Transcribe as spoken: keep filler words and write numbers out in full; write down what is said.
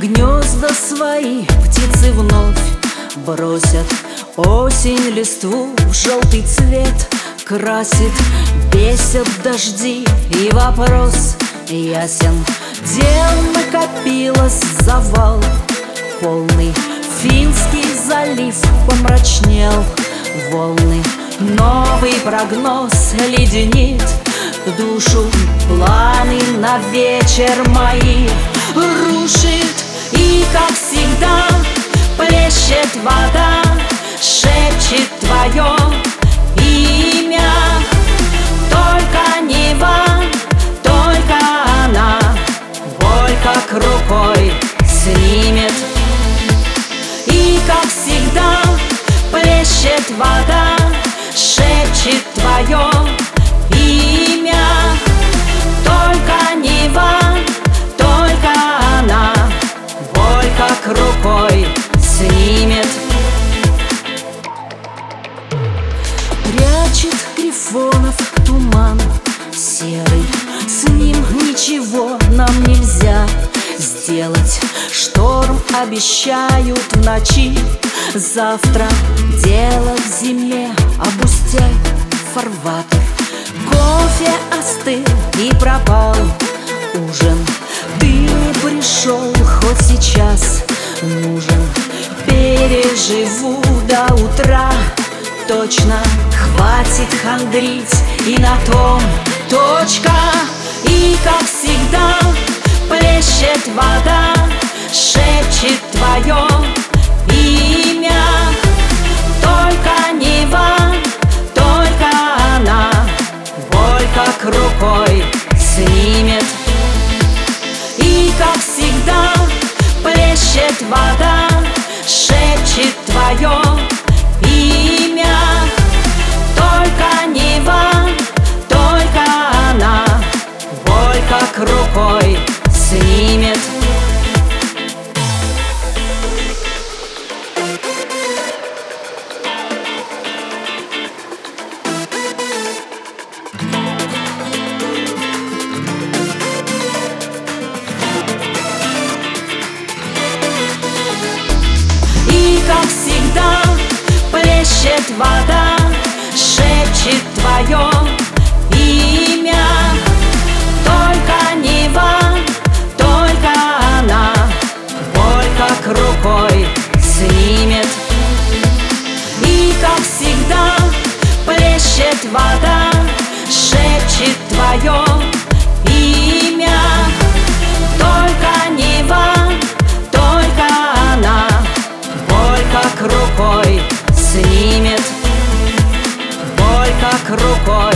гнезда свои птицы вновь бросят. Осень листву в желтый цвет красит, бесят дожди, и вопрос ясен. Дел накопилось завал полный, Финский залив помрачнел, волны. Новый прогноз леденит душу, планы на вечер мои рушит. И, как всегда, плещет вода, шепчет твое имя. Только Нева, только она боль как рукой снимет. И, как всегда, плещет вода, шепчет твое имя. Только Нева, только она боль как рукой снимет. Прячет Грифонов туман серый, с ним ничего нам нельзя сделать. Шторм обещают в ночи, завтра дело в земле опустяй фарватер. Кофе остыл и пропал ужин, ты не пришел, хоть сейчас нужен. Переживу до утра, точно хватит хандрить, и на том точка. И, как всегда, плещет вода, шепчет твое имя. Только Нева, только она боль как рукой снимет. И, как всегда, плещет вода, шепчет твое имя. Только Нева, только она боль как рукой снимет. И, как всегда, плещет вода, шепчет твое имя. Только Нева, только она боль как рукой снимет. И, как всегда, плещет вода, шепчет твое имя. Только Нева, только она боль как рукой снимет. Боль как рукой